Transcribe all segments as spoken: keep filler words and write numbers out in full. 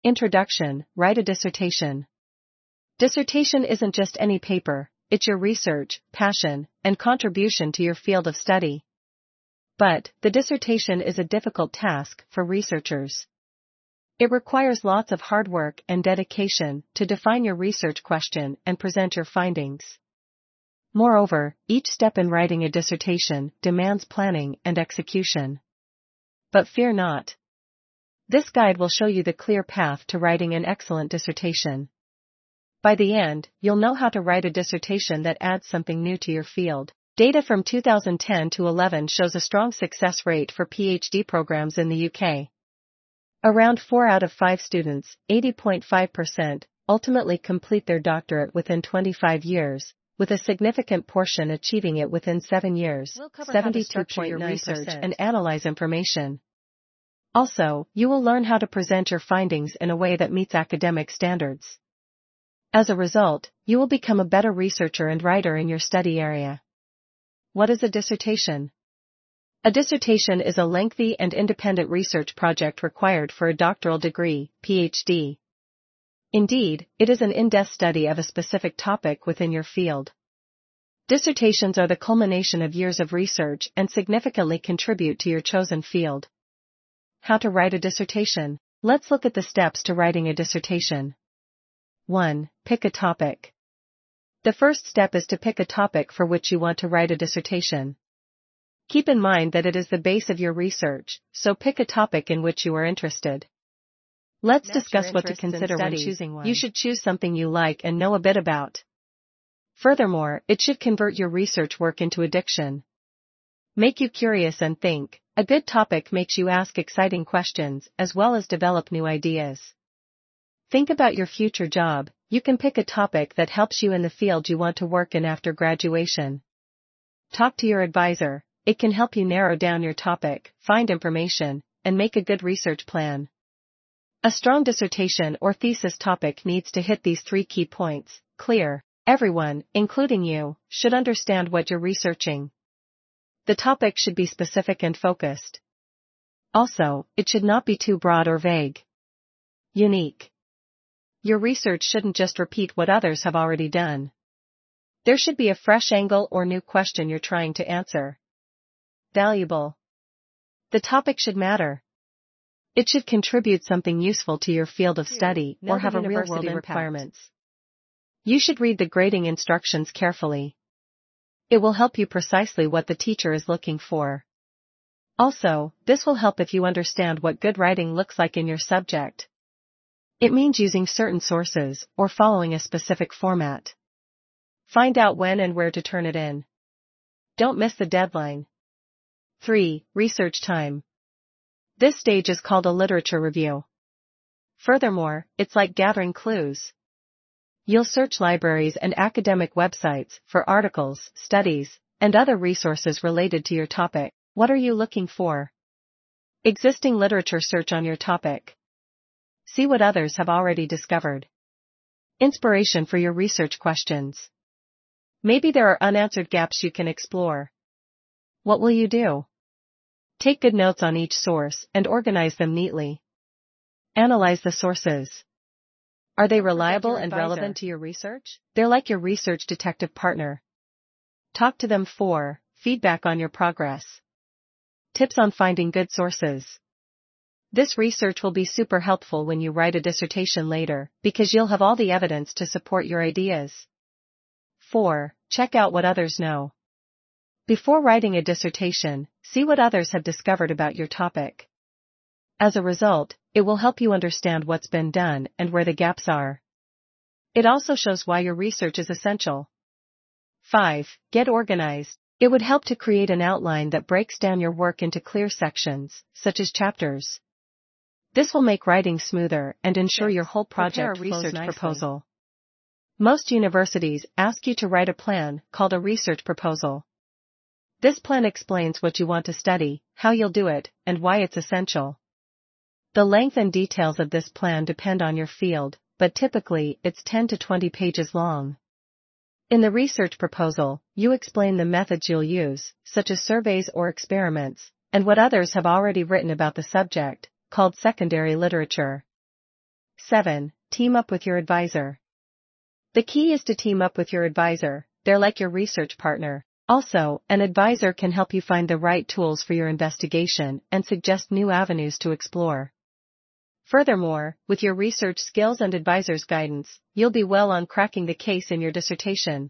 Introduction, write a dissertation. Dissertation isn't just any paper, it's your research, passion, and contribution to your field of study. But, the dissertation is a difficult task for researchers. It requires lots of hard work and dedication to define your research question and present your findings. Moreover, each step in writing a dissertation demands planning and execution. But fear not. This guide will show you the clear path to writing an excellent dissertation. By the end, you'll know how to write a dissertation that adds something new to your field. Data from two thousand ten to eleven shows a strong success rate for PhD programs in the U K. Around four out of five students, eighty point five percent, ultimately complete their doctorate within twenty-five years, with a significant portion achieving it within seven years, seventy-two point nine percent, research and analyze information. Also, you will learn how to present your findings in a way that meets academic standards. As a result, you will become a better researcher and writer in your study area. What is a dissertation? A dissertation is a lengthy and independent research project required for a doctoral degree, PhD. Indeed, it is an in-depth study of a specific topic within your field. Dissertations are the culmination of years of research and significantly contribute to your chosen field. How to write a dissertation? Let's look at the steps to writing a dissertation. one. Pick a topic. The first step is to pick a topic for which you want to write a dissertation. Keep in mind that it is the base of your research, so pick a topic in which you are interested. Let's Match discuss what to consider when choosing one. You should choose something you like and know a bit about. Furthermore, it should convert your research work into addiction. Make you curious and think. A good topic makes you ask exciting questions as well as develop new ideas. Think about your future job. You can pick a topic that helps you in the field you want to work in after graduation. Talk to your advisor. It can help you narrow down your topic, find information, and make a good research plan. A strong dissertation or thesis topic needs to hit these three key points. Clear. Everyone, including you, should understand what you're researching. The topic should be specific and focused. Also, it should not be too broad or vague. Unique. Your research shouldn't just repeat what others have already done. There should be a fresh angle or new question you're trying to answer. Valuable. The topic should matter. It should contribute something useful to your field of study or have a real-world requirements. You should read the grading instructions carefully. It will help you precisely what the teacher is looking for. Also, this will help if you understand what good writing looks like in your subject. It means using certain sources or following a specific format. Find out when and where to turn it in. Don't miss the deadline. three. Research time. This stage is called a literature review. Furthermore, it's like gathering clues. You'll search libraries and academic websites for articles, studies, and other resources related to your topic. What are you looking for? Existing literature. Search on your topic. See what others have already discovered. Inspiration for your research questions. Maybe there are unanswered gaps you can explore. What will you do? Take good notes on each source and organize them neatly. Analyze the sources. Are they reliable and relevant to your research? They're like your research detective partner. Talk to them. four. Feedback on your progress. Tips on finding good sources. This research will be super helpful when you write a dissertation later, because you'll have all the evidence to support your ideas. four. Check out what others know. Before writing a dissertation, see what others have discovered about your topic. As a result, it will help you understand what's been done and where the gaps are. It also shows why your research is essential. five. Get organized. It would help to create an outline that breaks down your work into clear sections, such as chapters. This will make writing smoother and ensure your whole project flows nicely. Prepare a research proposal. Most universities ask you to write a plan called a research proposal. This plan explains what you want to study, how you'll do it, and why it's essential. The length and details of this plan depend on your field, but typically it's ten to twenty pages long. In the research proposal, you explain the methods you'll use, such as surveys or experiments, and what others have already written about the subject, called secondary literature. seven. Team up with your advisor. The key is to team up with your advisor. They're like your research partner. Also, an advisor can help you find the right tools for your investigation and suggest new avenues to explore. Furthermore, with your research skills and advisor's guidance, you'll be well on cracking the case in your dissertation.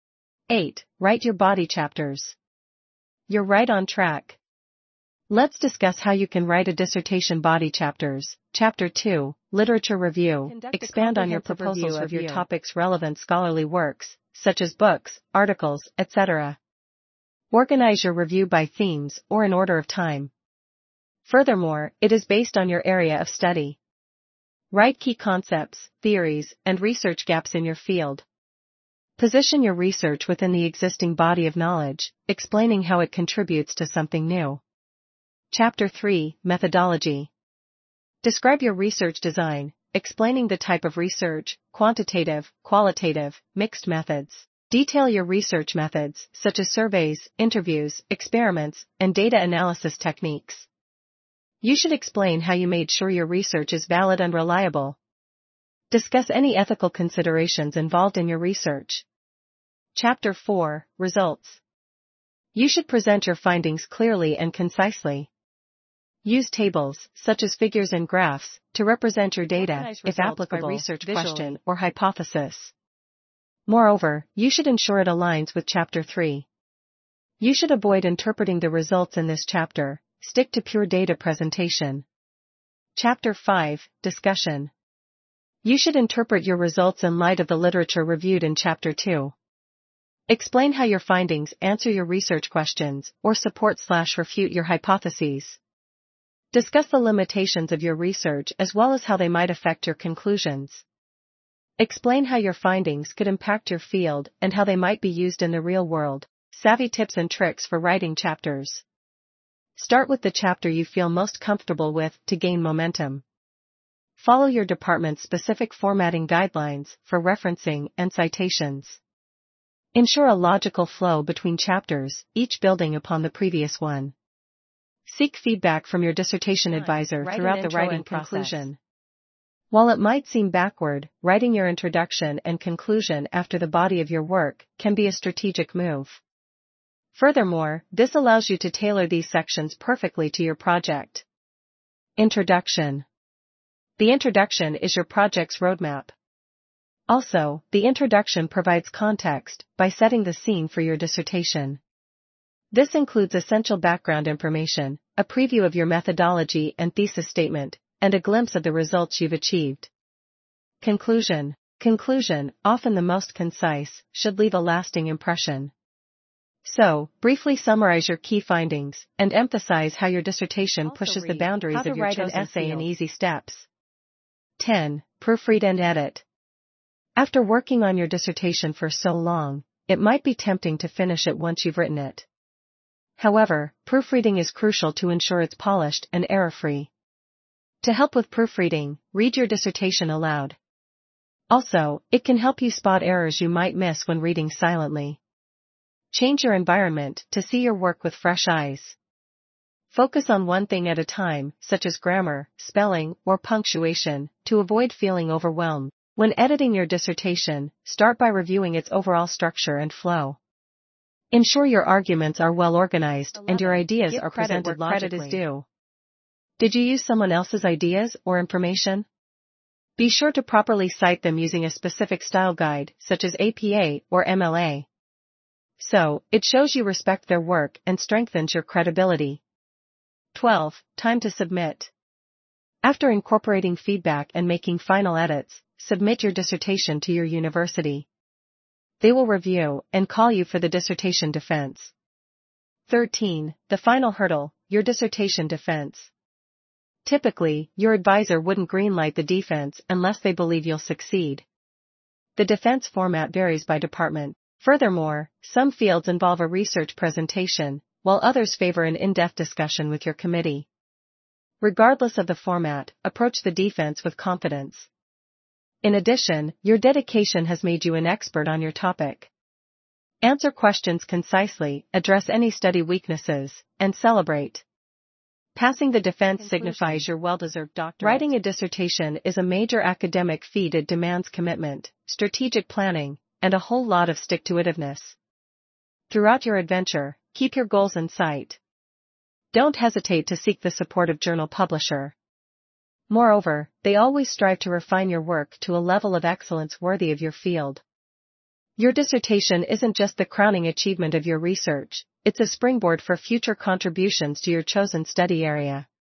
eight. Write your body chapters. You're right on track. Let's discuss how you can write a dissertation body chapters. Chapter two. Literature review. Conduct a Expand on your comprehensive proposals review of your of you. topic's relevant scholarly works, such as books, articles, et cetera. Organize your review by themes or in order of time. Furthermore, it is based on your area of study. Write key concepts, theories, and research gaps in your field. Position your research within the existing body of knowledge, explaining how it contributes to something new. Chapter three. Methodology. Describe your research design, explaining the type of research, quantitative, qualitative, mixed methods. Detail your research methods, such as surveys, interviews, experiments, and data analysis techniques. You should explain how you made sure your research is valid and reliable. Discuss any ethical considerations involved in your research. Chapter four. Results. You should present your findings clearly and concisely. Use tables, such as figures and graphs, to represent your data, Organize if results applicable, by research question visually. or hypothesis. Moreover, you should ensure it aligns with Chapter three. You should avoid interpreting the results in this chapter, stick to pure data presentation. Chapter five. Discussion. You should interpret your results in light of the literature reviewed in Chapter two. Explain how your findings answer your research questions or support slash refute your hypotheses. Discuss the limitations of your research as well as how they might affect your conclusions. Explain how your findings could impact your field and how they might be used in the real world. Savvy tips and tricks for writing chapters. Start with the chapter you feel most comfortable with to gain momentum. Follow your department's specific formatting guidelines for referencing and citations. Ensure a logical flow between chapters, each building upon the previous one. Seek feedback from your dissertation Nine. advisor Write an throughout the intro writing and process. conclusion. While it might seem backward, writing your introduction and conclusion after the body of your work can be a strategic move. Furthermore, this allows you to tailor these sections perfectly to your project. Introduction. The introduction is your project's roadmap. Also, the introduction provides context by setting the scene for your dissertation. This includes essential background information, a preview of your methodology and thesis statement, and a glimpse of the results you've achieved. Conclusion. Conclusion, often the most concise, should leave a lasting impression. So, briefly summarize your key findings and emphasize how your dissertation Also pushes the read boundaries How to of your Write an chosen Essay field. in Easy steps. ten. Proofread and edit. After working on your dissertation for so long, it might be tempting to finish it once you've written it. However, proofreading is crucial to ensure it's polished and error-free. To help with proofreading, read your dissertation aloud. Also, it can help you spot errors you might miss when reading silently. Change your environment to see your work with fresh eyes. Focus on one thing at a time, such as grammar, spelling, or punctuation, to avoid feeling overwhelmed. When editing your dissertation, start by reviewing its overall structure and flow. Ensure your arguments are well organized and your eleven. ideas Give are credit presented where logically. credit is due. Did you use someone else's ideas or information? Be sure to properly cite them using a specific style guide, such as A P A or M L A. So, it shows you respect their work and strengthens your credibility. twelve. Time to submit. After incorporating feedback and making final edits, submit your dissertation to your university. They will review and call you for the dissertation defense. thirteen. The final hurdle, your dissertation defense. Typically, your advisor wouldn't greenlight the defense unless they believe you'll succeed. The defense format varies by department. Furthermore, some fields involve a research presentation, while others favor an in-depth discussion with your committee. Regardless of the format, approach the defense with confidence. In addition, your dedication has made you an expert on your topic. Answer questions concisely, address any study weaknesses, and celebrate. Passing the defense signifies your well-deserved doctorate. Writing a dissertation is a major academic feat. It demands commitment, strategic planning, and a whole lot of stick-to-itiveness. Throughout your adventure, keep your goals in sight. Don't hesitate to seek the support of journal publisher. Moreover, they always strive to refine your work to a level of excellence worthy of your field. Your dissertation isn't just the crowning achievement of your research, it's a springboard for future contributions to your chosen study area.